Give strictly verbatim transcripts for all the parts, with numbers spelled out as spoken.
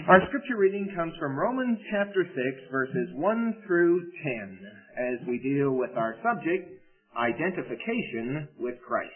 Our scripture reading comes from Romans chapter six, verses one through ten, as we deal with our subject, identification with Christ.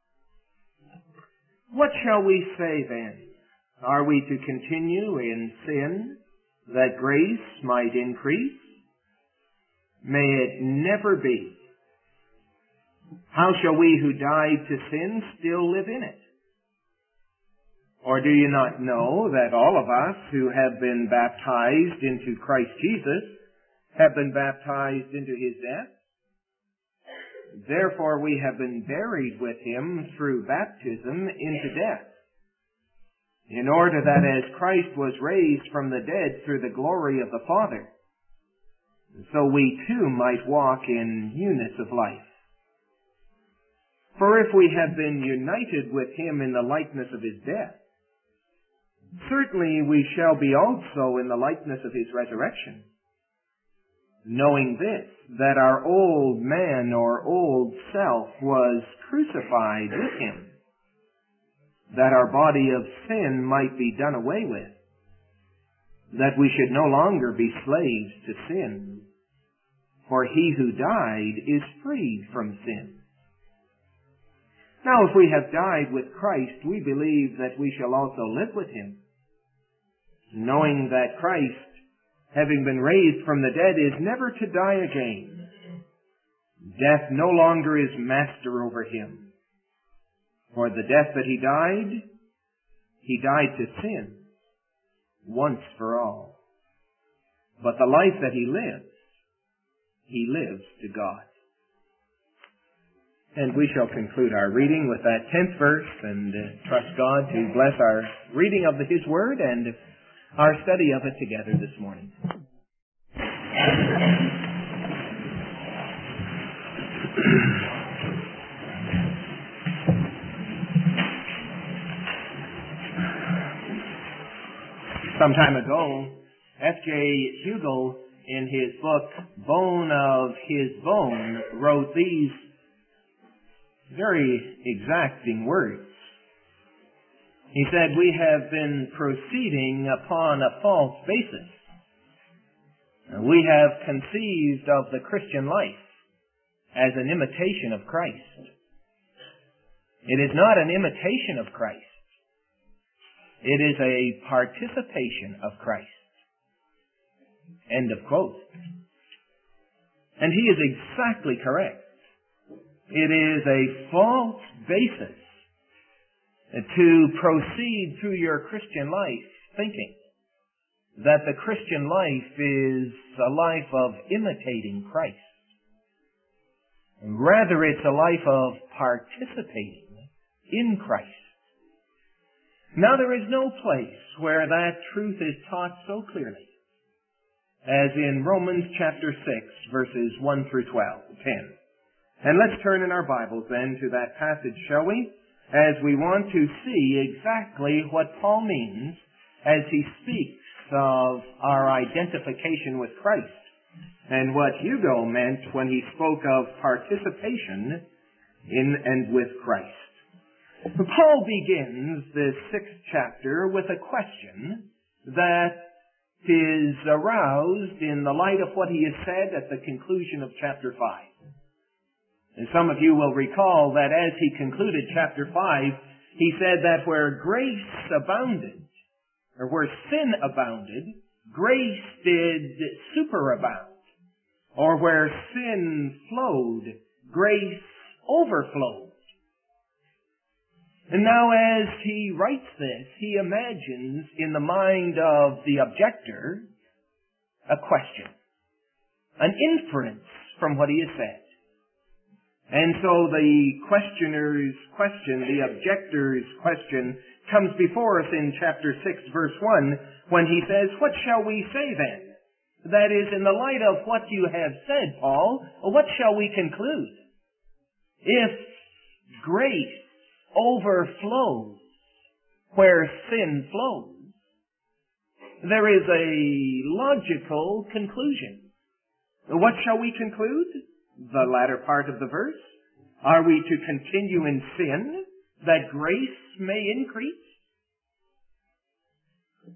What shall we say then? Are we to continue in sin, that grace might increase? May it never be. How shall we who died to sin still live in it? Or do you not know that all of us who have been baptized into Christ Jesus have been baptized into His death? Therefore we have been buried with Him through baptism into death, in order that as Christ was raised from the dead through the glory of the Father, so we too might walk in newness of life. For if we have been united with Him in the likeness of His death, certainly we shall be also in the likeness of His resurrection, knowing this, that our old man or old self was crucified with Him, that our body of sin might be done away with, that we should no longer be slaves to sin, for he who died is freed from sin. Now if we have died with Christ, we believe that we shall also live with Him, knowing that Christ, having been raised from the dead, is never to die again. Death no longer is master over Him. For the death that He died, He died to sin, once for all. But the life that He lives, He lives to God. And we shall conclude our reading with that tenth verse, and uh, trust God to bless our reading of His Word and our study of it together this morning. Some time ago, F J Hugel, in his book, Bone of His Bone, wrote these very exacting words. He said, "We have been proceeding upon a false basis. We have conceived of the Christian life as an imitation of Christ. It is not an imitation of Christ. It is a participation of Christ." End of quote. And he is exactly correct. It is a false basis to proceed through your Christian life thinking that the Christian life is a life of imitating Christ. Rather, it's a life of participating in Christ. Now, there is no place where that truth is taught so clearly as in Romans chapter six, verses one through twelve, ten. And let's turn in our Bibles then to that passage, shall we? As we want to see exactly what Paul means as he speaks of our identification with Christ, and what Hugo meant when he spoke of participation in and with Christ. Paul begins this sixth chapter with a question that is aroused in the light of what he has said at the conclusion of chapter five. And some of you will recall that as he concluded chapter five, he said that where grace abounded, or where sin abounded, grace did superabound. Or where sin flowed, grace overflowed. And now as he writes this, he imagines in the mind of the objector a question, an inference from what he has said. And so the questioner's question, the objector's question, comes before us in chapter six, verse one, when he says, "What shall we say then?" That is, in the light of what you have said, Paul, what shall we conclude? If grace overflows where sin flows, there is a logical conclusion. What shall we conclude? The latter part of the verse. Are we to continue in sin that grace may increase?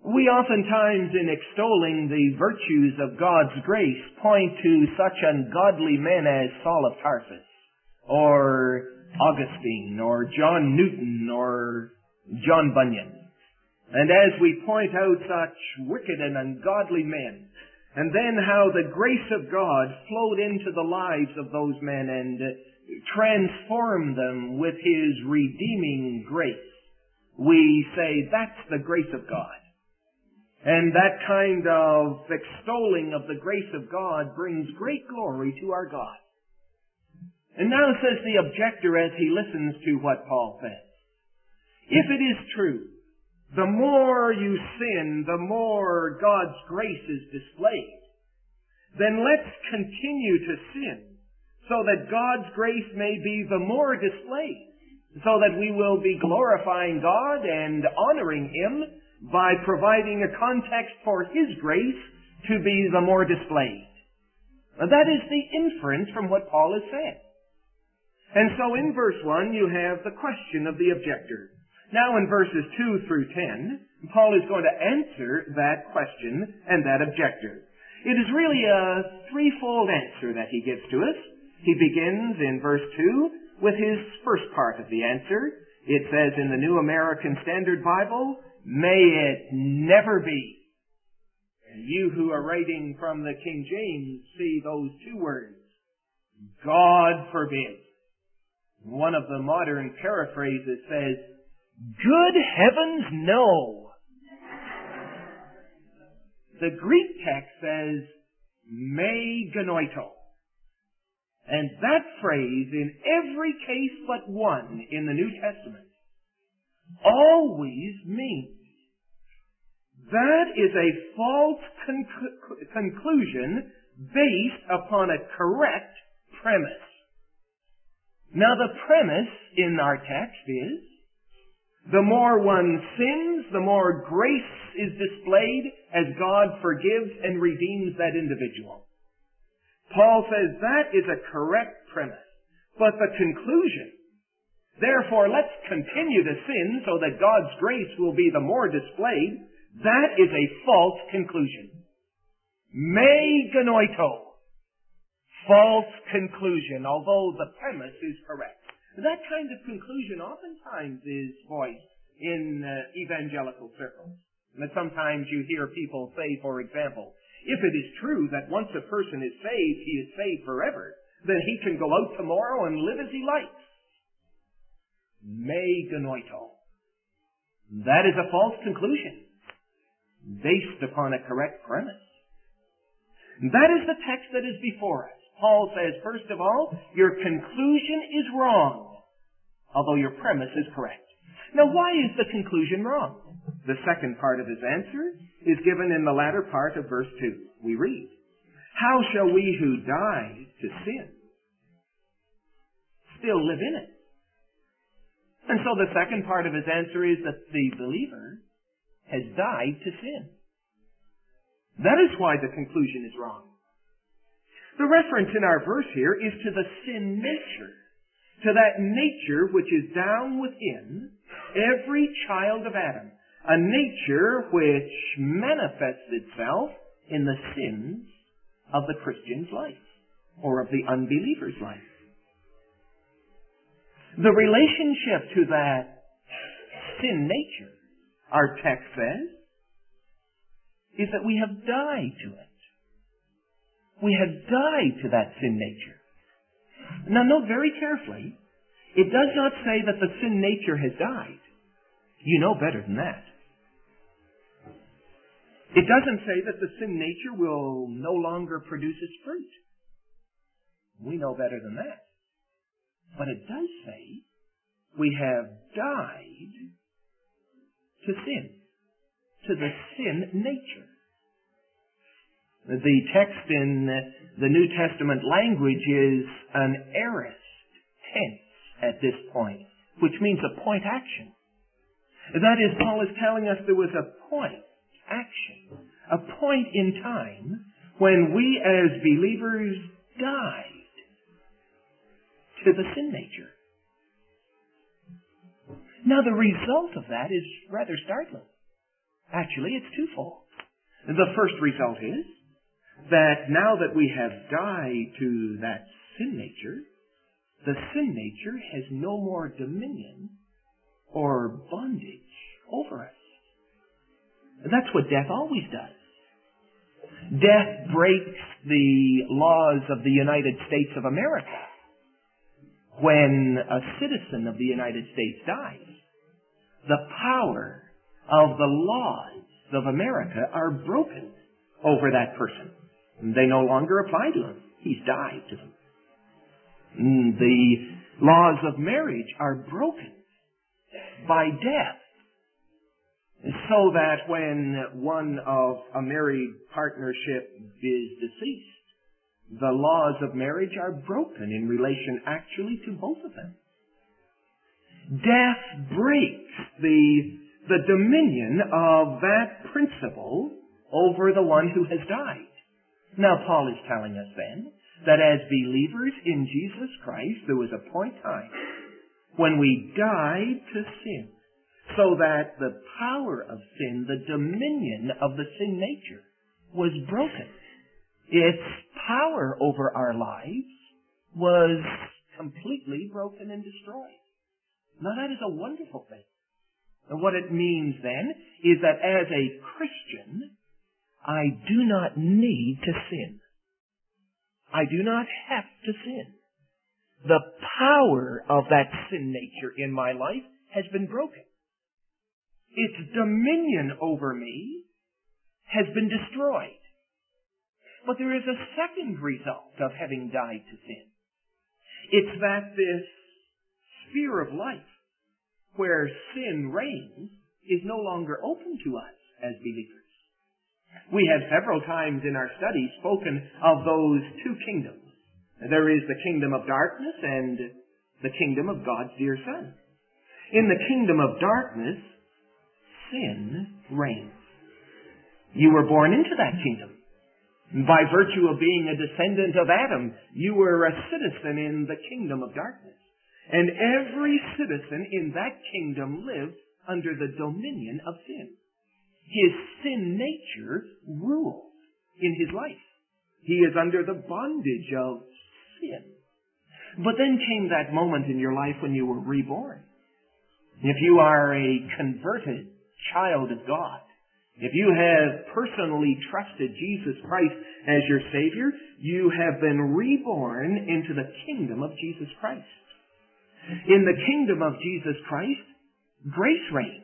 We oftentimes, in extolling the virtues of God's grace, point to such ungodly men as Saul of Tarsus, or Augustine, or John Newton, or John Bunyan. And as we point out such wicked and ungodly men, and then how the grace of God flowed into the lives of those men and transformed them with His redeeming grace, we say that's the grace of God. And that kind of extolling of the grace of God brings great glory to our God. And now says the objector as he listens to what Paul says, if it is true, the more you sin, the more God's grace is displayed, then let's continue to sin so that God's grace may be the more displayed, so that we will be glorifying God and honoring Him by providing a context for His grace to be the more displayed. Now, that is the inference from what Paul has said. And so in verse one you have the question of the objector. Now in verses two through ten, Paul is going to answer that question and that objector. It is really a threefold answer that he gives to us. He begins in verse two with his first part of the answer. It says in the New American Standard Bible, may it never be. And you who are writing from the King James see those two words, God forbid. One of the modern paraphrases says, good heavens, no. The Greek text says, me genoito. And that phrase, in every case but one in the New Testament, always means that is a false conc- conclusion based upon a correct premise. Now the premise in our text is, the more one sins, the more grace is displayed as God forgives and redeems that individual. Paul says that is a correct premise. But the conclusion, therefore let's continue to sin so that God's grace will be the more displayed, that is a false conclusion. Me genoito. False conclusion, although the premise is correct. That kind of conclusion oftentimes is voiced in uh, evangelical circles. And sometimes you hear people say, for example, if it is true that once a person is saved, he is saved forever, then he can go out tomorrow and live as he likes. Me genoito. That is a false conclusion based upon a correct premise. That is the text that is before us. Paul says, first of all, your conclusion is wrong, although your premise is correct. Now, why is the conclusion wrong? The second part of his answer is given in the latter part of verse two. We read, how shall we who died to sin still live in it? And so the second part of his answer is that the believer has died to sin. That is why the conclusion is wrong. The reference in our verse here is to the sin nature, to that nature which is down within every child of Adam, a nature which manifests itself in the sins of the Christian's life, or of the unbeliever's life. The relationship to that sin nature, our text says, is that we have died to it. We have died to that sin nature. Now note very carefully, it does not say that the sin nature has died. You know better than that. It doesn't say that the sin nature will no longer produce its fruit. We know better than that. But it does say we have died to sin, to the sin nature. The text in the New Testament language is an aorist tense at this point, which means a point action. That is, Paul is telling us there was a point action, a point in time when we as believers died to the sin nature. Now the result of that is rather startling. Actually, it's twofold. The first result is that now that we have died to that sin nature, the sin nature has no more dominion or bondage over us. That's what death always does. Death breaks the laws of the United States of America. When a citizen of the United States dies, the power of the laws of America are broken over that person. They no longer apply to him. He's died to them. The laws of marriage are broken by death, so that when one of a married partnership is deceased, the laws of marriage are broken in relation actually to both of them. Death breaks the, the dominion of that principle over the one who has died. Now, Paul is telling us then that as believers in Jesus Christ, there was a point in time when we died to sin, so that the power of sin, the dominion of the sin nature, was broken. Its power over our lives was completely broken and destroyed. Now that is a wonderful thing. And what it means then is that as a Christian, I do not need to sin. I do not have to sin. The power of that sin nature in my life has been broken. Its dominion over me has been destroyed. But there is a second result of having died to sin. It's that this sphere of life where sin reigns is no longer open to us as believers. We have several times in our study spoken of those two kingdoms. There is the kingdom of darkness and the kingdom of God's dear Son. In the kingdom of darkness, sin reigns. You were born into that kingdom. By virtue of being a descendant of Adam, you were a citizen in the kingdom of darkness. And every citizen in that kingdom lives under the dominion of sin. His sin nature rules in his life. He is under the bondage of sin. But then came that moment in your life when you were reborn. If you are a converted child of God, if you have personally trusted Jesus Christ as your Savior, you have been reborn into the kingdom of Jesus Christ. In the kingdom of Jesus Christ, grace reigns.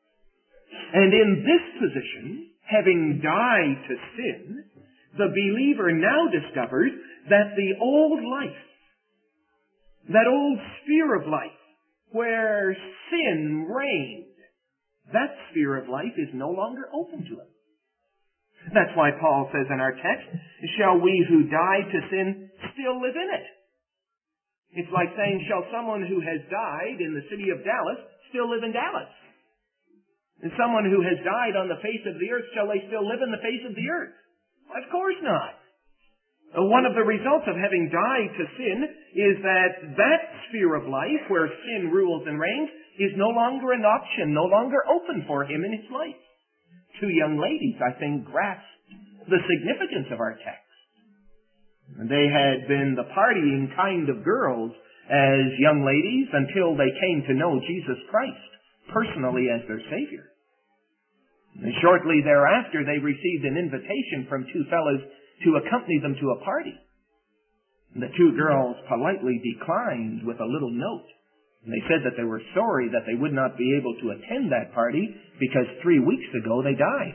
And in this position, having died to sin, the believer now discovers that the old life, that old sphere of life where sin reigned, that sphere of life is no longer open to him. That's why Paul says in our text, shall we who died to sin still live in it? It's like saying, shall someone who has died in the city of Dallas still live in Dallas? And someone who has died on the face of the earth, shall they still live in the face of the earth? Of course not. One of the results of having died to sin is that that sphere of life where sin rules and reigns is no longer an option, no longer open for him in his life. Two young ladies, I think, grasped the significance of our text. They had been the partying kind of girls as young ladies until they came to know Jesus Christ personally as their Savior. And shortly thereafter, they received an invitation from two fellows to accompany them to a party. And the two girls politely declined with a little note. And they said that they were sorry that they would not be able to attend that party because three weeks ago they died.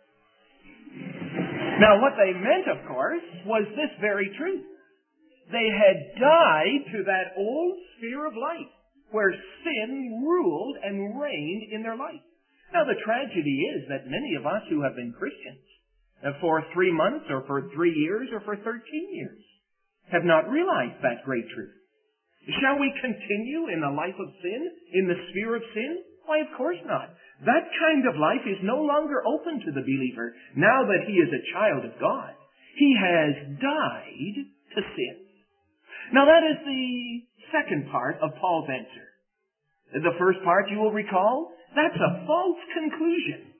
Now what they meant, of course, was this very truth. They had died to that old sphere of life where sin ruled and reigned in their life. Now the tragedy is that many of us who have been Christians for three months or for three years or for thirteen years have not realized that great truth. Shall we continue in the life of sin, in the sphere of sin? Why, of course not. That kind of life is no longer open to the believer now that he is a child of God. He has died to sin. Now that is the second part of Paul's answer. The first part, you will recall, that's a false conclusion.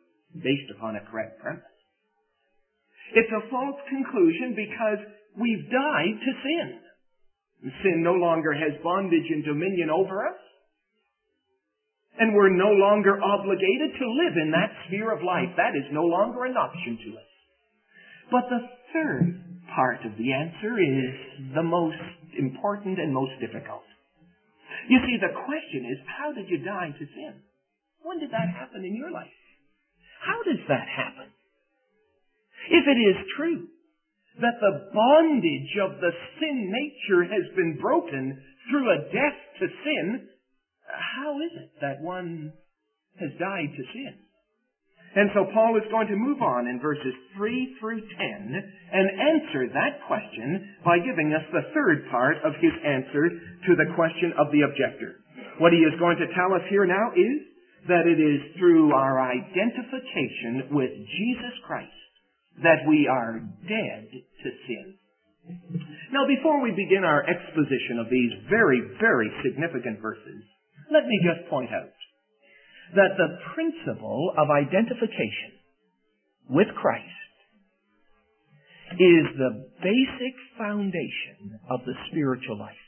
based upon a correct premise. It's a false conclusion because we've died to sin. Sin no longer has bondage and dominion over us. And we're no longer obligated to live in that sphere of life. That is no longer an option to us. But the third part of the answer is the most important and most difficult. You see, the question is, how did you die to sin? When did that happen in your life? How does that happen? If it is true that the bondage of the sin nature has been broken through a death to sin, how is it that one has died to sin? And so Paul is going to move on in verses three through ten and answer that question by giving us the third part of his answer to the question of the objector. What he is going to tell us here now is that it is through our identification with Jesus Christ that we are dead to sin. Now, before we begin our exposition of these very, very significant verses, let me just point out that the principle of identification with Christ is the basic foundation of the spiritual life.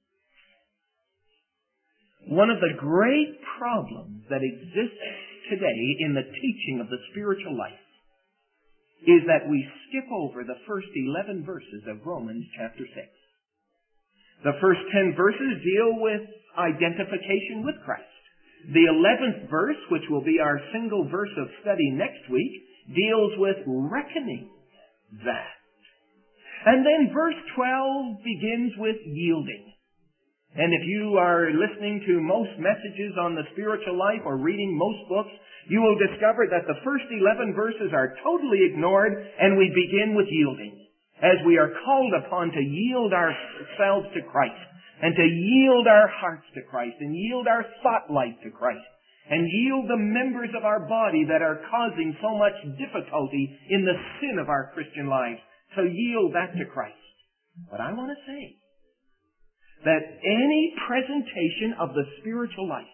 One of the great problems that exists today in the teaching of the spiritual life is that we skip over the first eleven verses of Romans chapter six. The first ten verses deal with identification with Christ. The eleventh verse, which will be our single verse of study next week, deals with reckoning that. And then verse twelve begins with yielding. And if you are listening to most messages on the spiritual life or reading most books, you will discover that the first eleven verses are totally ignored and we begin with yielding, as we are called upon to yield ourselves to Christ and to yield our hearts to Christ and yield our thought life to Christ and yield the members of our body that are causing so much difficulty in the sin of our Christian lives, to yield that to Christ. But I want to say that any presentation of the spiritual life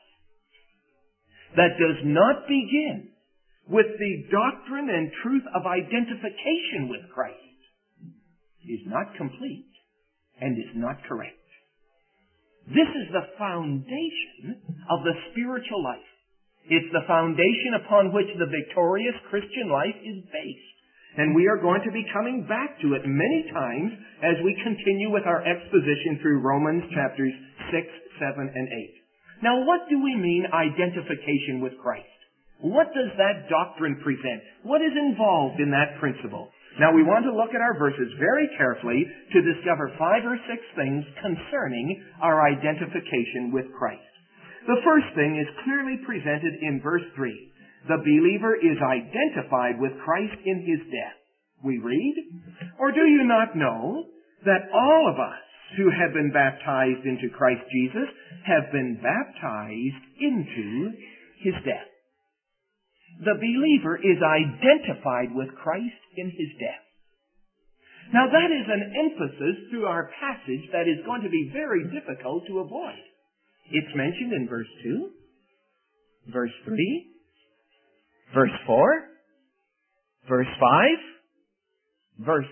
that does not begin with the doctrine and truth of identification with Christ is not complete and is not correct. This is the foundation of the spiritual life. It's the foundation upon which the victorious Christian life is based. And we are going to be coming back to it many times as we continue with our exposition through Romans chapters six, seven, and eight. Now, what do we mean identification with Christ? What does that doctrine present? What is involved in that principle? Now, we want to look at our verses very carefully to discover five or six things concerning our identification with Christ. The first thing is clearly presented in verse three. The believer is identified with Christ in his death. We read, "Or do you not know that all of us who have been baptized into Christ Jesus have been baptized into his death?" The believer is identified with Christ in his death. Now that is an emphasis through our passage that is going to be very difficult to avoid. It's mentioned in verse two, verse three, verse four, verse five, verse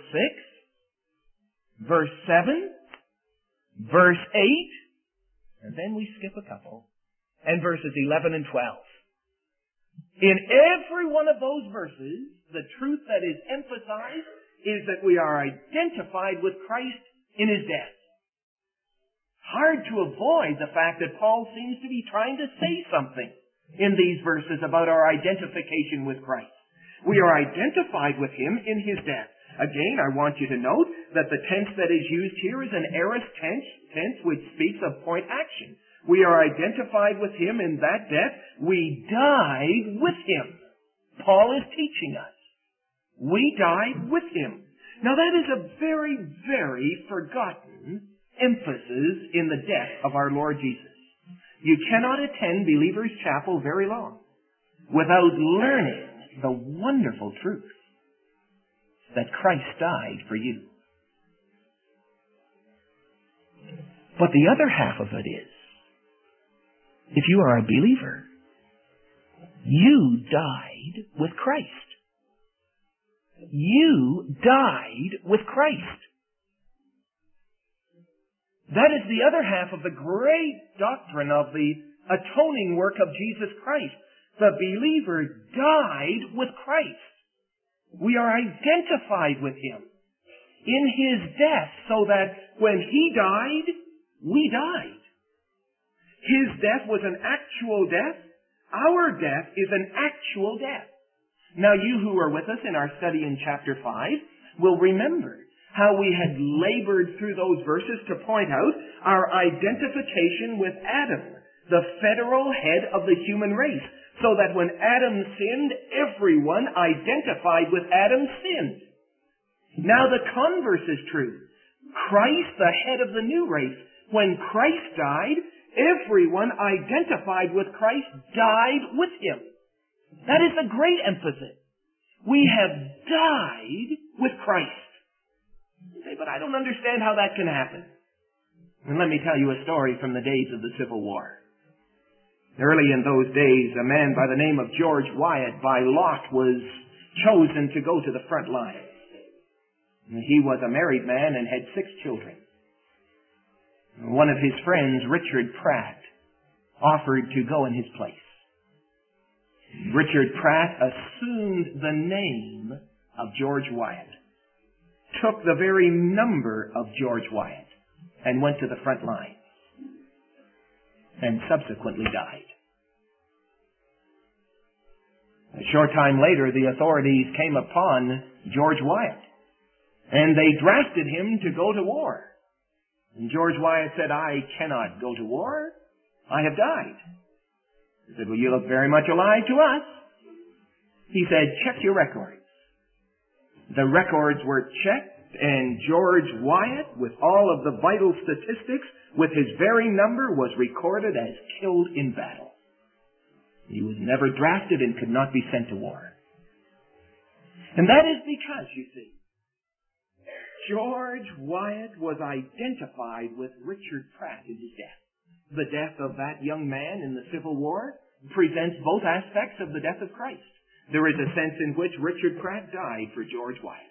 six, verse seven, verse eight, and then we skip a couple, and verses eleven and twelve. In every one of those verses, the truth that is emphasized is that we are identified with Christ in his death. Hard to avoid the fact that Paul seems to be trying to say something in these verses about our identification with Christ. We are identified with him in his death. Again, I want you to note that the tense that is used here is an aorist tense, tense which speaks of point action. We are identified with him in that death. We died with him. Paul is teaching us. We died with him. Now that is a very, very forgotten emphasis in the death of our Lord Jesus. You cannot attend Believers' Chapel very long without learning the wonderful truth that Christ died for you. But the other half of it is, if you are a believer, You died with Christ. You died with Christ. That is the other half of the great doctrine of the atoning work of Jesus Christ. The believer died with Christ. We are identified with Him in His death, so that when He died, we died. His death was an actual death. Our death is an actual death. Now, you who are with us in our study in chapter five will remember how we had labored through those verses to point out our identification with Adam, the federal head of the human race, so that when Adam sinned, everyone identified with Adam sinned. Now the converse is true. Christ, the head of the new race, when Christ died, everyone identified with Christ died with Him. That is a great emphasis. We have died with Christ. You say, but I don't understand how that can happen. And let me tell you a story from the days of the Civil War. Early in those days, a man by the name of George Wyatt, by lot, was chosen to go to the front line. He was a married man and had six children. One of his friends, Richard Pratt, offered to go in his place. Richard Pratt assumed the name of George Wyatt, took the very number of George Wyatt, and went to the front line, and subsequently died. A short time later, the authorities came upon George Wyatt, and they drafted him to go to war. And George Wyatt said, I cannot go to war. I have died. He said, well, you look very much alive to us. He said, check your records. The records were checked, and George Wyatt, with all of the vital statistics, with his very number, was recorded as killed in battle. He was never drafted and could not be sent to war. And that is because, you see, George Wyatt was identified with Richard Pratt in his death. The death of that young man in the Civil War presents both aspects of the death of Christ. There is a sense in which Richard Pratt died for George Wyatt.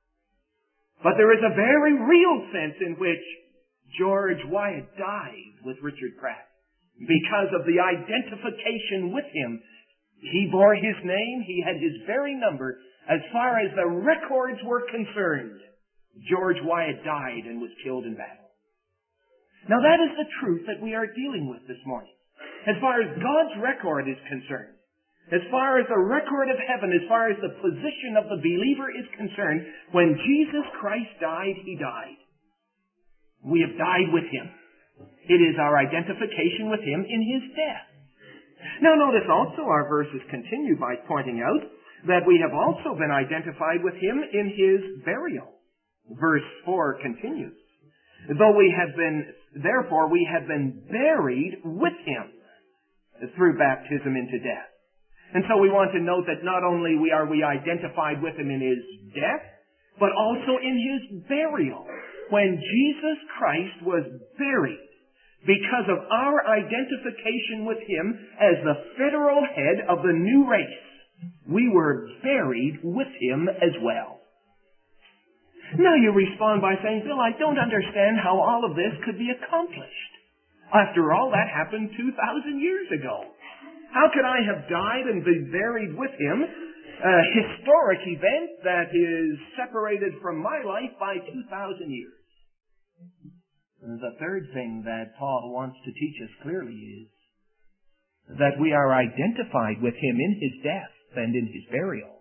But there is a very real sense in which George Wyatt died with Richard Pratt because of the identification with him. He bore his name. He had his very number. As far as the records were concerned, George Wyatt died and was killed in battle. Now that is the truth that we are dealing with this morning. As far as God's record is concerned, as far as the record of heaven, as far as the position of the believer is concerned, when Jesus Christ died, He died. We have died with Him. It is our identification with Him in His death. Now notice also our verses continue by pointing out that we have also been identified with Him in His burial. Verse four continues, though we have been, therefore we have been buried with Him through baptism into death. And so we want to note that not only are we identified with Him in His death, but also in His burial. When Jesus Christ was buried, because of our identification with Him as the federal head of the new race, we were buried with Him as well. Now you respond by saying, Bill, I don't understand how all of this could be accomplished. After all, that happened two thousand years ago. How could I have died and be buried with Him, a historic event that is separated from my life by two thousand years? And the third thing that Paul wants to teach us clearly is that we are identified with Him in His death and in His burial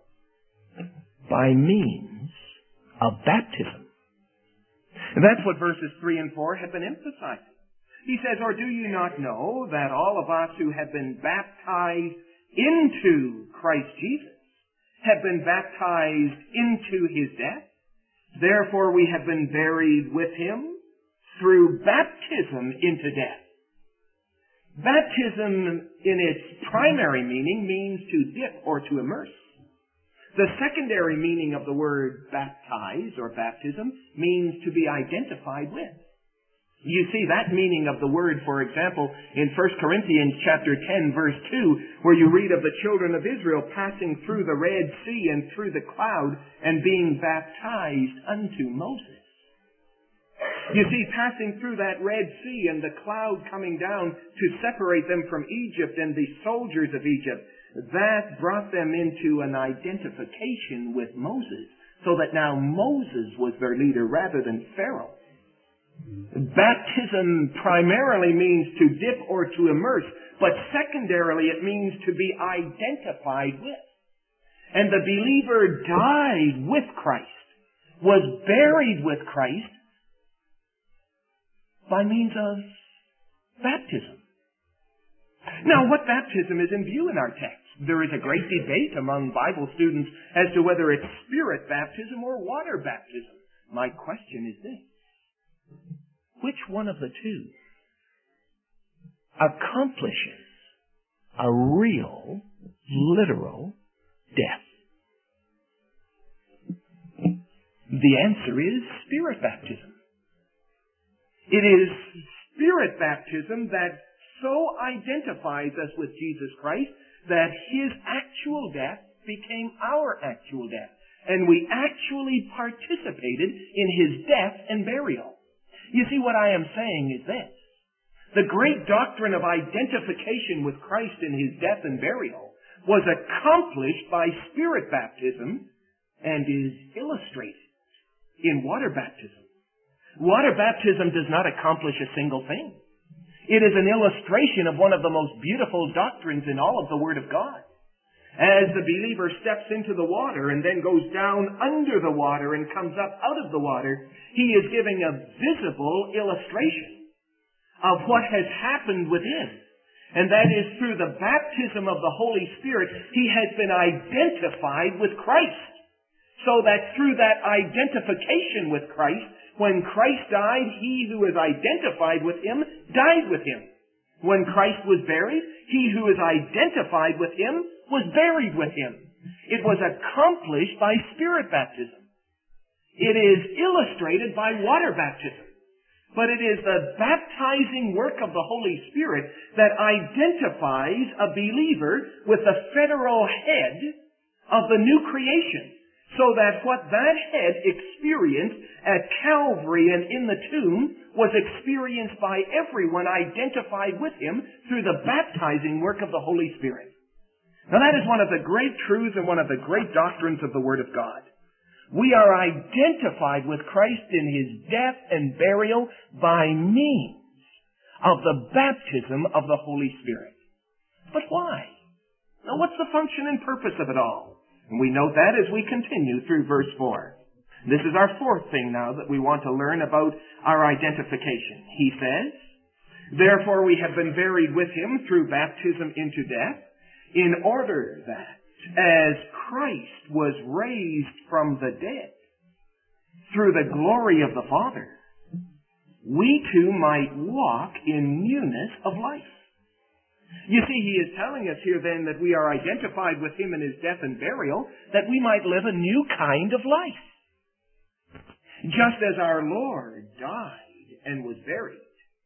by means of baptism. And that's what verses three and four have been emphasizing. He says, or do you not know that all of us who have been baptized into Christ Jesus have been baptized into His death? Therefore we have been buried with Him through baptism into death. Baptism in its primary meaning means to dip or to immerse. The secondary meaning of the word baptize or baptism means to be identified with. You see that meaning of the word, for example, in First Corinthians chapter ten, verse two, where you read of the children of Israel passing through the Red Sea and through the cloud and being baptized unto Moses. You see, passing through that Red Sea and the cloud coming down to separate them from Egypt and the soldiers of Egypt, that brought them into an identification with Moses, so that now Moses was their leader rather than Pharaoh. Baptism primarily means to dip or to immerse, but secondarily it means to be identified with. And the believer died with Christ, was buried with Christ by means of baptism. Now, what baptism is in view in our text? There is a great debate among Bible students as to whether it's spirit baptism or water baptism. My question is this: which one of the two accomplishes a real, literal death? The answer is spirit baptism. It is spirit baptism that so identifies us with Jesus Christ that His actual death became our actual death, and we actually participated in His death and burial. You see, what I am saying is this: the great doctrine of identification with Christ in His death and burial was accomplished by spirit baptism and is illustrated in water baptism. Water baptism does not accomplish a single thing. It is an illustration of one of the most beautiful doctrines in all of the Word of God. As the believer steps into the water and then goes down under the water and comes up out of the water, he is giving a visible illustration of what has happened within. And that is through the baptism of the Holy Spirit, he has been identified with Christ. So that through that identification with Christ, when Christ died, he who is identified with Him died with Him. When Christ was buried, he who is identified with Him was buried with Him. It was accomplished by spirit baptism. It is illustrated by water baptism. But it is the baptizing work of the Holy Spirit that identifies a believer with the federal head of the new creation, so that what that head experienced at Calvary and in the tomb was experienced by everyone identified with Him through the baptizing work of the Holy Spirit. Now that is one of the great truths and one of the great doctrines of the Word of God. We are identified with Christ in His death and burial by means of the baptism of the Holy Spirit. But why? Now what's the function and purpose of it all? And we note that as we continue through verse four. This is our fourth thing now that we want to learn about our identification. He says, "Therefore we have been buried with Him through baptism into death, in order that, as Christ was raised from the dead through the glory of the Father, we too might walk in newness of life." You see, he is telling us here then that we are identified with Him in His death and burial, that we might live a new kind of life. Just as our Lord died and was buried,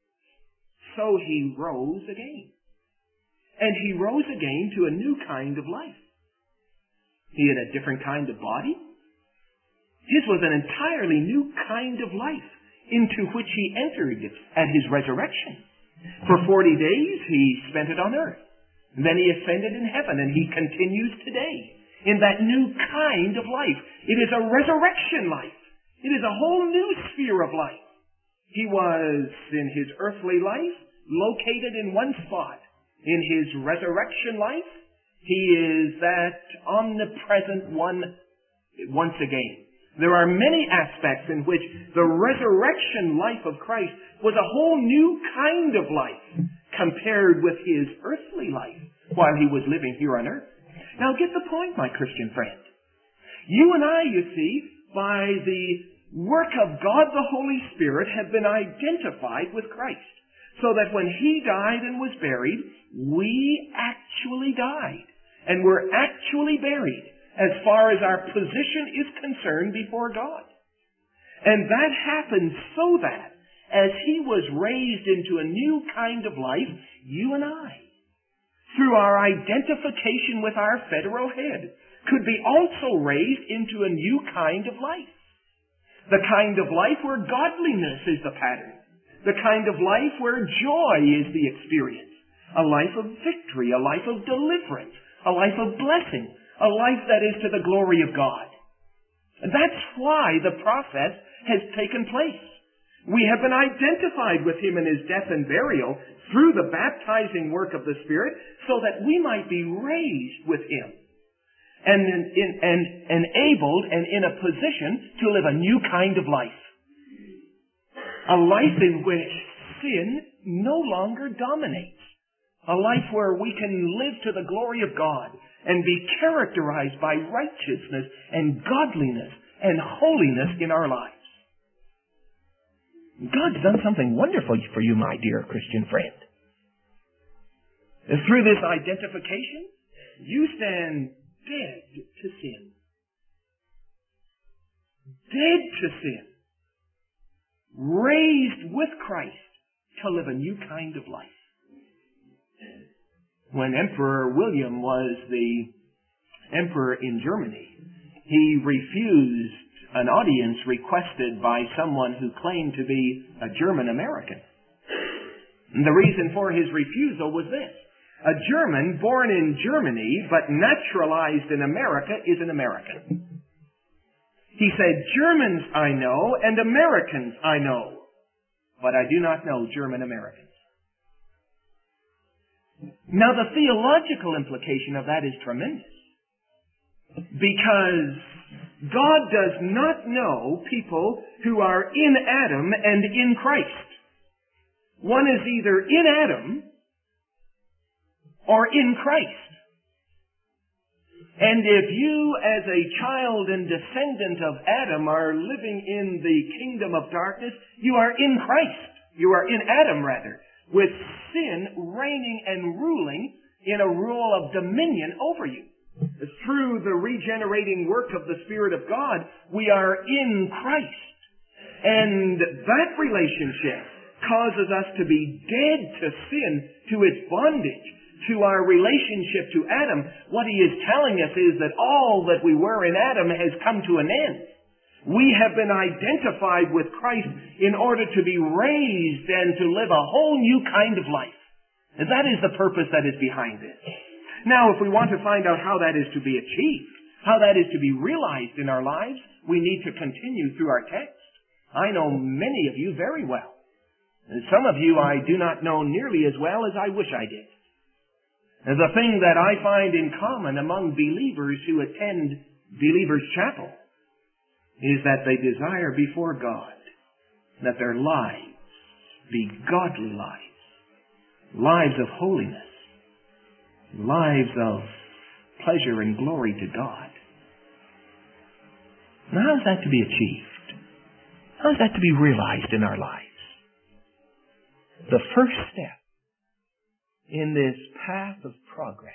so He rose again. And He rose again to a new kind of life. He had a different kind of body. His was an entirely new kind of life into which He entered at His resurrection. For forty days He spent it on earth. And then He ascended in heaven, and He continues today in that new kind of life. It is a resurrection life. It is a whole new sphere of life. He was, in His earthly life, located in one spot. In His resurrection life, He is that omnipresent one once again. There are many aspects in which the resurrection life of Christ was a whole new kind of life compared with His earthly life while He was living here on earth. Now get the point, my Christian friend. You and I, you see, by the work of God the Holy Spirit, have been identified with Christ, so that when He died and was buried, we actually died and were actually buried as far as our position is concerned before God. And that happened so that as He was raised into a new kind of life, you and I, through our identification with our federal head, could be also raised into a new kind of life. The kind of life where godliness is the pattern. The kind of life where joy is the experience. A life of victory, a life of deliverance, a life of blessing, a life that is to the glory of God. And that's why the process has taken place. We have been identified with Him in His death and burial through the baptizing work of the Spirit so that we might be raised with Him and, in, and enabled and in a position to live a new kind of life. A life in which sin no longer dominates. A life where we can live to the glory of God and be characterized by righteousness and godliness and holiness in our lives. God's done something wonderful for you, my dear Christian friend. Through this identification, you stand dead to sin. Dead to sin. Raised with Christ to live a new kind of life. When Emperor William was the emperor in Germany, he refused an audience requested by someone who claimed to be a German American. And the reason for his refusal was this. A German born in Germany but naturalized in America is an American. He said, Germans I know and Americans I know, but I do not know German Americans. Now the theological implication of that is tremendous. Because God does not know people who are in Adam and in Christ. One is either in Adam or in Christ. And if you as a child and descendant of Adam are living in the kingdom of darkness, you are in Christ. You are in Adam rather, with sin reigning and ruling in a rule of dominion over you. Through the regenerating work of the Spirit of God, we are in Christ. And that relationship causes us to be dead to sin, to its bondage, to our relationship to Adam. What he is telling us is that all that we were in Adam has come to an end. We have been identified with Christ in order to be raised and to live a whole new kind of life. And that is the purpose that is behind this. Now, if we want to find out how that is to be achieved, how that is to be realized in our lives, we need to continue through our text. I know many of you very well. And some of you I do not know nearly as well as I wish I did. And the thing that I find in common among believers who attend Believers' Chapel is that they desire before God that their lives be godly lives, lives of holiness, lives of pleasure and glory to God. Now, how is that to be achieved? How is that to be realized in our lives? The first step in this path of progress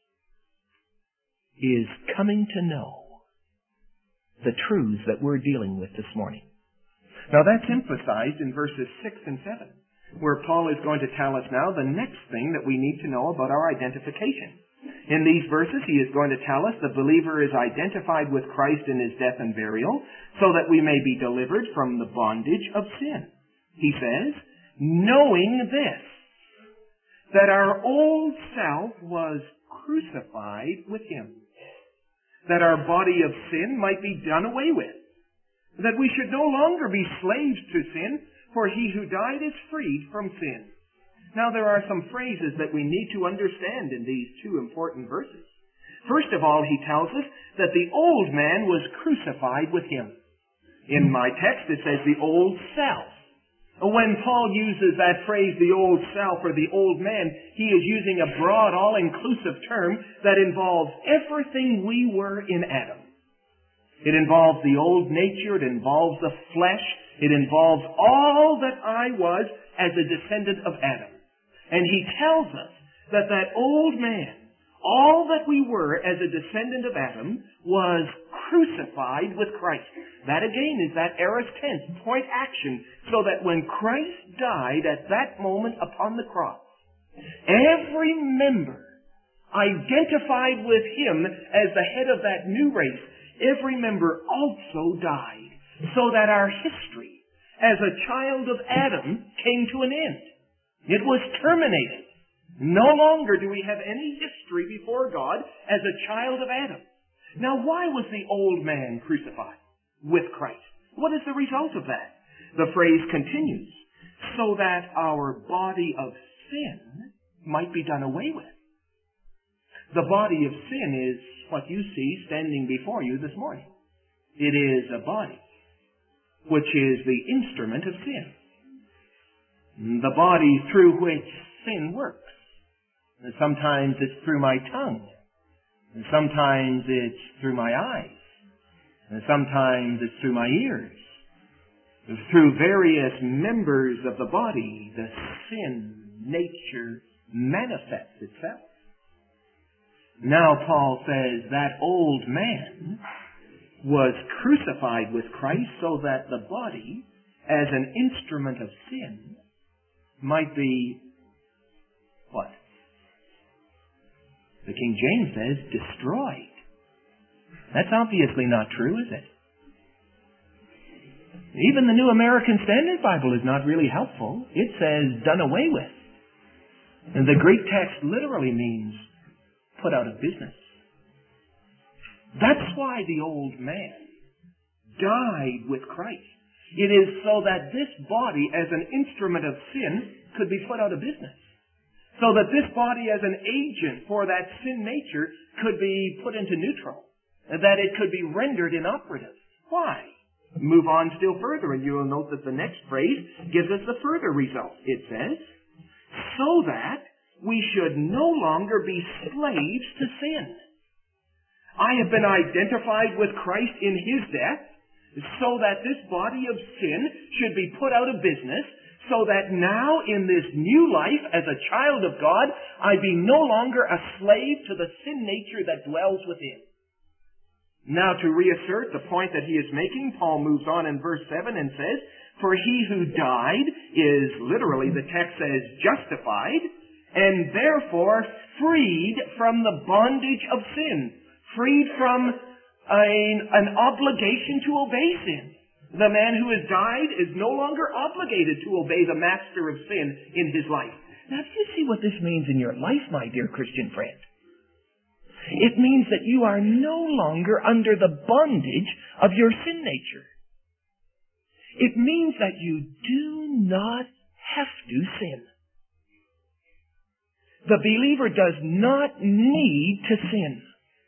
is coming to know the truths that we're dealing with this morning. Now, that's emphasized in verses six and seven. Where Paul is going to tell us now the next thing that we need to know about our identification. In these verses, he is going to tell us the believer is identified with Christ in his death and burial so that we may be delivered from the bondage of sin. He says, knowing this, that our old self was crucified with him, that our body of sin might be done away with, that we should no longer be slaves to sin, for he who died is freed from sin. Now there are some phrases that we need to understand in these two important verses. First of all, he tells us that the old man was crucified with him. In my text it says the old self. When Paul uses that phrase, the old self or the old man, he is using a broad, all-inclusive term that involves everything we were in Adam. It involves the old nature, it involves the flesh, it involves all that I was as a descendant of Adam. And he tells us that that old man, all that we were as a descendant of Adam, was crucified with Christ. That again is that aorist tense, point action, so that when Christ died at that moment upon the cross, every member identified with Him as the head of that new race, every member also died, so that our history as a child of Adam came to an end. It was terminated. No longer do we have any history before God as a child of Adam. Now, why was the old man crucified with Christ? What is the result of that? The phrase continues, so that our body of sin might be done away with. The body of sin is what you see standing before you this morning. It is a body which is the instrument of sin. The body through which sin works. And sometimes it's through my tongue. And sometimes it's through my eyes. And sometimes it's through my ears. Through various members of the body, the sin nature manifests itself. Now Paul says that old man was crucified with Christ so that the body, as an instrument of sin, might be what? The King James says destroyed. That's obviously not true, is it? Even the New American Standard Bible is not really helpful. It says done away with. And the Greek text literally means put out of business. That's why the old man died with Christ. It is so that this body as an instrument of sin could be put out of business. So that this body as an agent for that sin nature could be put into neutral. That it could be rendered inoperative. Why? Move on still further and you will note that the next phrase gives us the further result. It says, so that we should no longer be slaves to sin. I have been identified with Christ in His death so that this body of sin should be put out of business, so that now in this new life as a child of God, I be no longer a slave to the sin nature that dwells within. Now to reassert the point that he is making, Paul moves on in verse seven and says, for he who died is, literally the text says, justified, and therefore freed from the bondage of sin, freed from a, an obligation to obey sin. The man who has died is no longer obligated to obey the master of sin in his life. Now, do you see what this means in your life, my dear Christian friend? It means that you are no longer under the bondage of your sin nature. It means that you do not have to sin. The believer does not need to sin.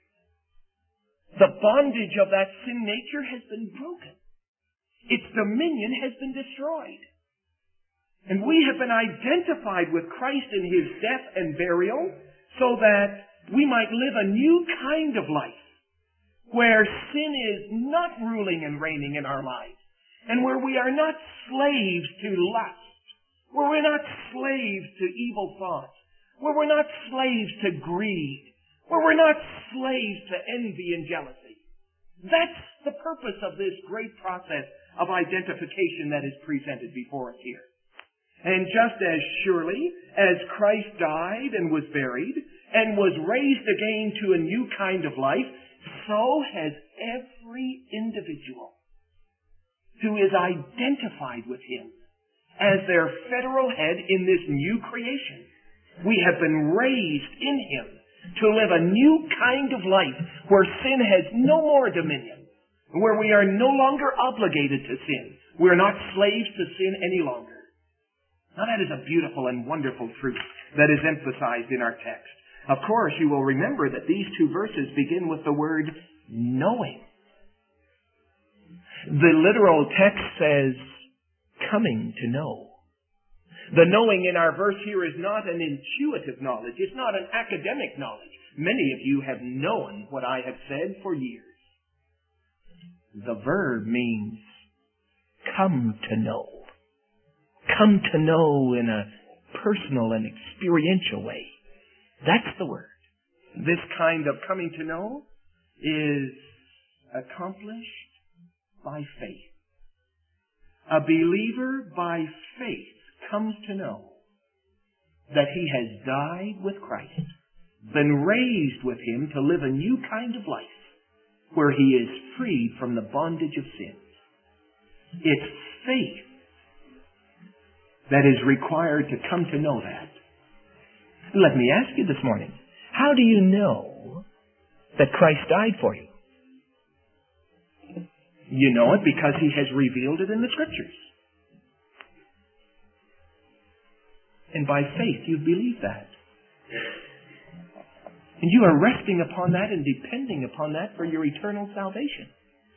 The bondage of that sin nature has been broken. Its dominion has been destroyed. And we have been identified with Christ in His death and burial so that we might live a new kind of life where sin is not ruling and reigning in our lives and where we are not slaves to lust, where we're not slaves to evil thoughts, where we're not slaves to greed, where we're not slaves to envy and jealousy. That's the purpose of this great process of identification that is presented before us here. And just as surely as Christ died and was buried and was raised again to a new kind of life, so has every individual who is identified with Him as their federal head in this new creation. We have been raised in Him to live a new kind of life where sin has no more dominion, where we are no longer obligated to sin. We are not slaves to sin any longer. Now that is a beautiful and wonderful truth that is emphasized in our text. Of course, you will remember that these two verses begin with the word knowing. The literal text says, coming to know. The knowing in our verse here is not an intuitive knowledge. It's not an academic knowledge. Many of you have known what I have said for years. The verb means come to know. Come to know in a personal and experiential way. That's the word. This kind of coming to know is accomplished by faith. A believer by faith comes to know that he has died with Christ, been raised with Him to live a new kind of life where he is freed from the bondage of sin. It's faith that is required to come to know that. Let me ask you this morning, how do you know that Christ died for you? You know it because He has revealed it in the Scriptures. And by faith you believe that. And you are resting upon that and depending upon that for your eternal salvation.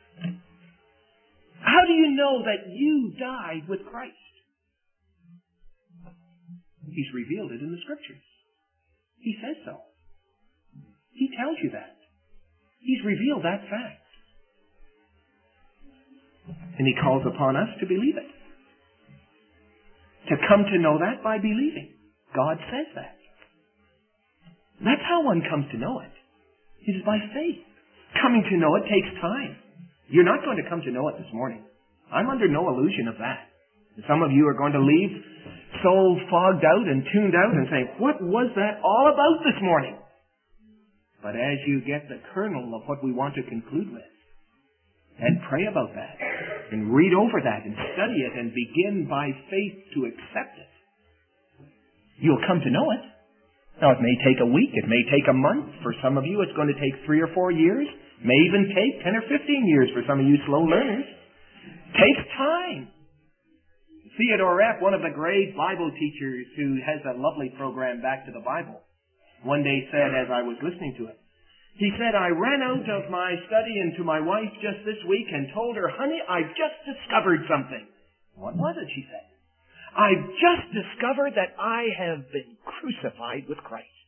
How do you know that you died with Christ? He's revealed it in the Scriptures. He says so. He tells you that. He's revealed that fact. And He calls upon us to believe it. To come to know that by believing. God says that. That's how one comes to know it. It is by faith. Coming to know it takes time. You're not going to come to know it this morning. I'm under no illusion of that. Some of you are going to leave so fogged out and tuned out and say, what was that all about this morning? But as you get the kernel of what we want to conclude with, and pray about that, and read over that, and study it, and begin by faith to accept it, you'll come to know it. Now, it may take a week, it may take a month. For some of you, it's going to take three or four years. It may even take ten or fifteen years for some of you slow learners. It takes time. Theodore Epp, one of the great Bible teachers who has a lovely program, Back to the Bible, one day said as I was listening to it, he said, I ran out of my study and to my wife just this week and told her, honey, I've just discovered something. What was it, she said? I've just discovered that I have been crucified with Christ.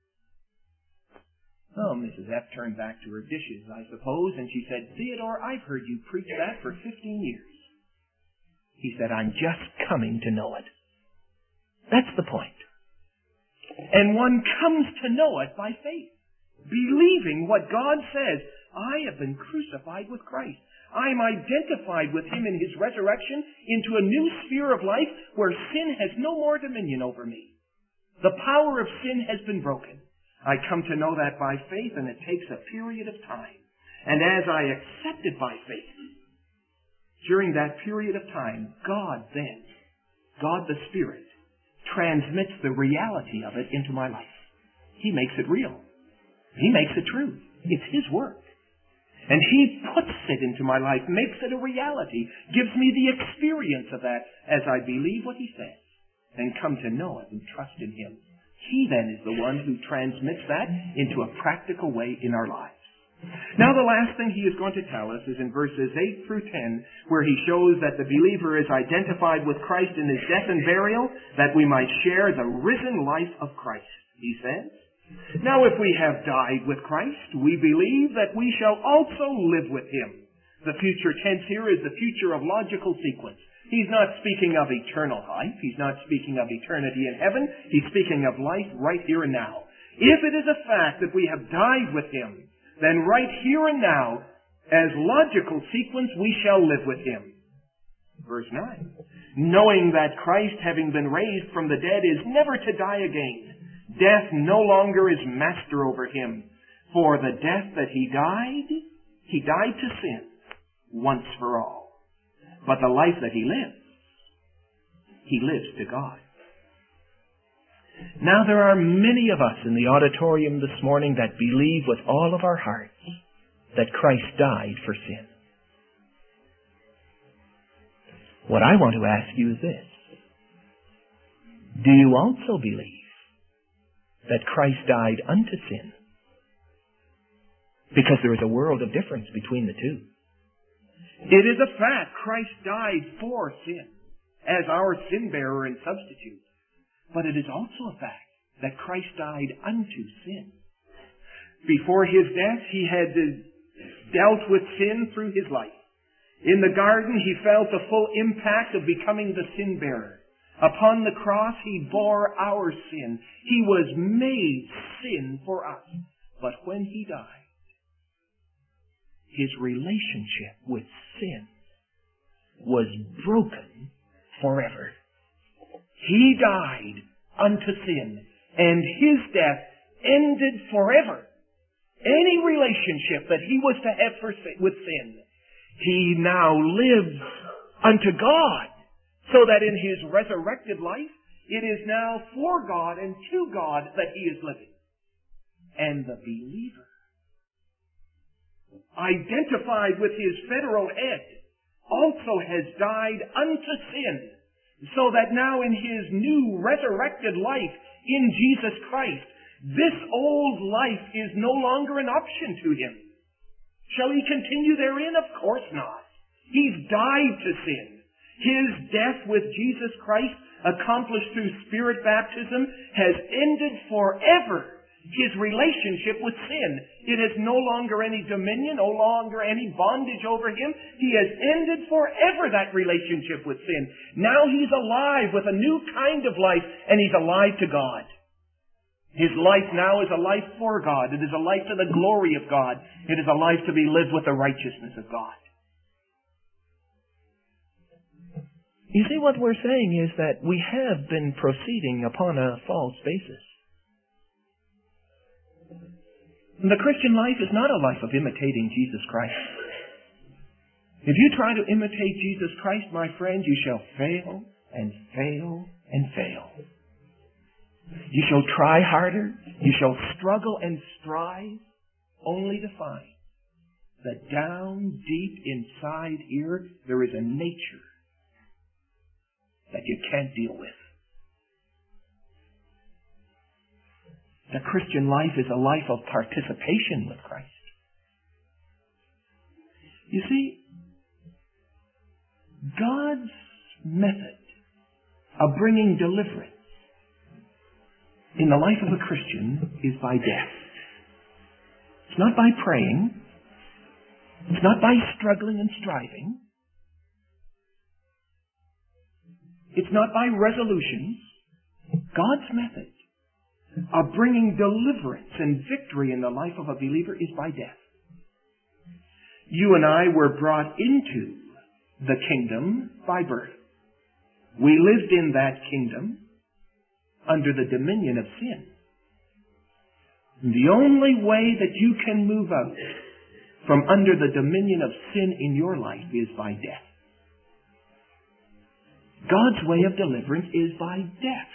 Oh, Missus F turned back to her dishes, I suppose, and she said, Theodore, I've heard you preach that for fifteen years. He said, I'm just coming to know it. That's the point. And one comes to know it by faith. Believing what God says. I have been crucified with Christ. I am identified with Him in His resurrection into a new sphere of life where sin has no more dominion over me. The power of sin has been broken. I come to know that by faith, and it takes a period of time. And as I accept it by faith, during that period of time, God then, God the Spirit, transmits the reality of it into my life. He makes it real. He makes it true. It's His work. And He puts it into my life, makes it a reality, gives me the experience of that as I believe what He says and come to know it and trust in Him. He then is the one who transmits that into a practical way in our lives. Now the last thing He is going to tell us is in verses eight through ten, where He shows that the believer is identified with Christ in His death and burial, that we might share the risen life of Christ. He says, now if we have died with Christ, we believe that we shall also live with Him. The future tense here is the future of logical sequence. He's not speaking of eternal life. He's not speaking of eternity in heaven. He's speaking of life right here and now. If it is a fact that we have died with Him, then right here and now, as logical sequence, we shall live with Him. Verse nine. Knowing that Christ, having been raised from the dead, is never to die again. Death no longer is master over Him. For the death that He died, He died to sin once for all. But the life that He lives, He lives to God. Now there are many of us in the auditorium this morning that believe with all of our hearts that Christ died for sin. What I want to ask you is this. Do you also believe that Christ died unto sin? Because there is a world of difference between the two. It is a fact Christ died for sin as our sin bearer and substitute. But it is also a fact that Christ died unto sin. Before His death, He had dealt with sin through His life. In the garden, He felt the full impact of becoming the sin bearer. Upon the cross, He bore our sin. He was made sin for us. But when He died, his relationship with sin was broken forever. He died unto sin, and his death ended forever any relationship that he was to have for sin, with sin. He now lives unto God, so that in his resurrected life, it is now for God and to God that he is living. And the believer, identified with his federal head, also has died unto sin, so that now in his new resurrected life in Jesus Christ, this old life is no longer an option to him. Shall he continue therein? Of course not. He's died to sin. His death with Jesus Christ, accomplished through Spirit baptism, has ended forever his relationship with sin. It has no longer any dominion, no longer any bondage over him. He has ended forever that relationship with sin. Now he's alive with a new kind of life, and he's alive to God. His life now is a life for God. It is a life to the glory of God. It is a life to be lived with the righteousness of God. You see, what we're saying is that we have been proceeding upon a false basis. The Christian life is not a life of imitating Jesus Christ. If you try to imitate Jesus Christ, my friend, you shall fail and fail and fail. You shall try harder. You shall struggle and strive, only to find that down deep inside here, there is a nature that you can't deal with. The Christian life is a life of participation with Christ. You see, God's method of bringing deliverance in the life of a Christian is by death. It's not by praying. It's not by struggling and striving. It's not by resolutions. God's method of bringing deliverance and victory in the life of a believer is by death. You and I were brought into the kingdom by birth. We lived in that kingdom under the dominion of sin. The only way that you can move out from under the dominion of sin in your life is by death. God's way of deliverance is by death.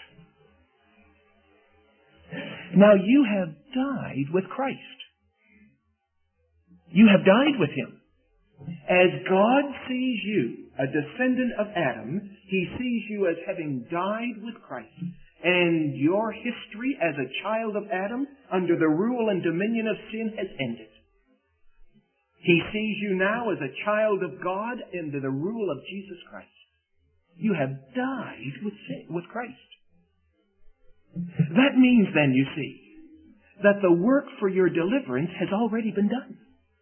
Now you have died with Christ. You have died with Him. As God sees you, a descendant of Adam, He sees you as having died with Christ. And your history as a child of Adam, under the rule and dominion of sin, has ended. He sees you now as a child of God under the rule of Jesus Christ. You have died with sin, with Christ. That means then, you see, that the work for your deliverance has already been done.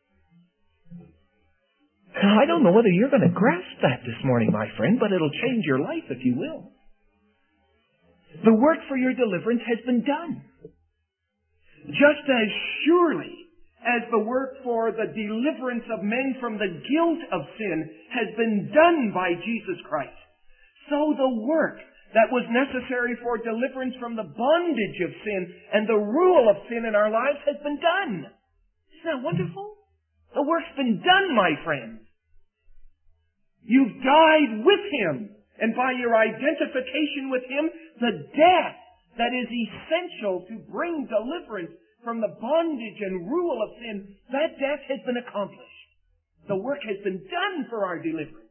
Now, I don't know whether you're going to grasp that this morning, my friend, but it'll change your life if you will. The work for your deliverance has been done. Just as surely as the work for the deliverance of men from the guilt of sin has been done by Jesus Christ, so the work that was necessary for deliverance from the bondage of sin and the rule of sin in our lives has been done. Isn't that wonderful? The work's been done, my friend. You've died with Him. And by your identification with Him, the death that is essential to bring deliverance from the bondage and rule of sin, that death has been accomplished. The work has been done for our deliverance.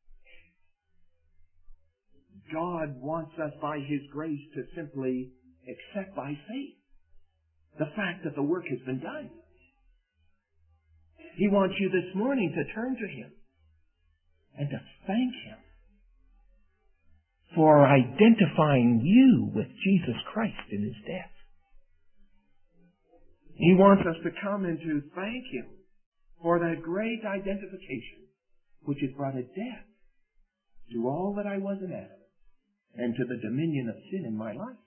God wants us by His grace to simply accept by faith the fact that the work has been done. He wants you this morning to turn to Him and to thank Him for identifying you with Jesus Christ in His death. He wants us to come and to thank Him for that great identification which has brought a death to all that I was in Adam and to the dominion of sin in my life.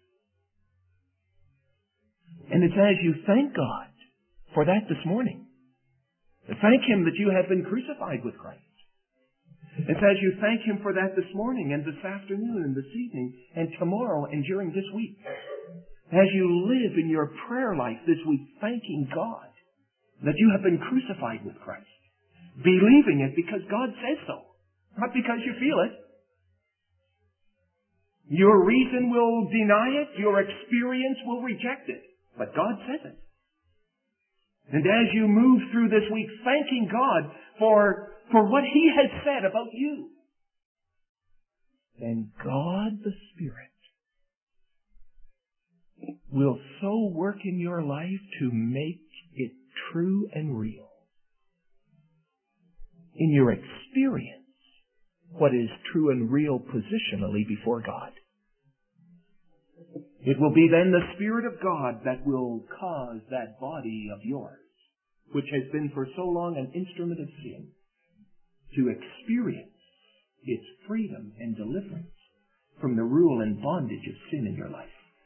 And it's as you thank God for that this morning Thank Him that you have been crucified with Christ. It's as you thank Him for that this morning and this afternoon and this evening and tomorrow and during this week. As you live in your prayer life this week, thanking God that you have been crucified with Christ. Believing it because God says so, not because you feel it. Your reason will deny it, your experience will reject it, but God says it. And as you move through this week thanking God for, for what He has said about you, then God the Spirit will so work in your life to make it true and real. In your experience, what is true and real positionally before God. It will be then the Spirit of God that will cause that body of yours, which has been for so long an instrument of sin, to experience its freedom and deliverance from the rule and bondage of sin in your life.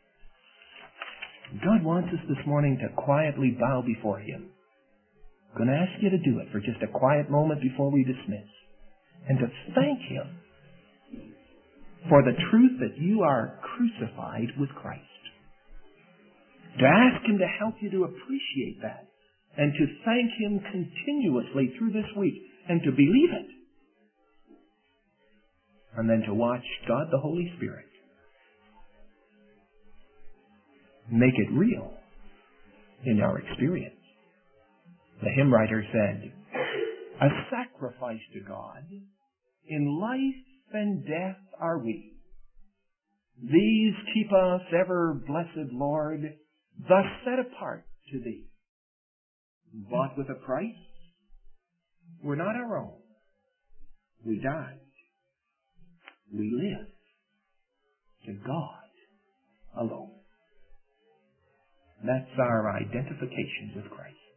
God wants us this morning to quietly bow before Him. I'm going to ask you to do it for just a quiet moment before we dismiss, and to thank Him for the truth that you are crucified with Christ. To ask Him to help you to appreciate that, and to thank Him continuously through this week, and to believe it. And then to watch God the Holy Spirit make it real in our experience. The hymn writer said, "A sacrifice to God, in life and death are we. These keep us ever blessed, Lord, thus set apart to Thee. Bought with a price, we're not our own. We died. We live to God alone." That's our identification with Christ.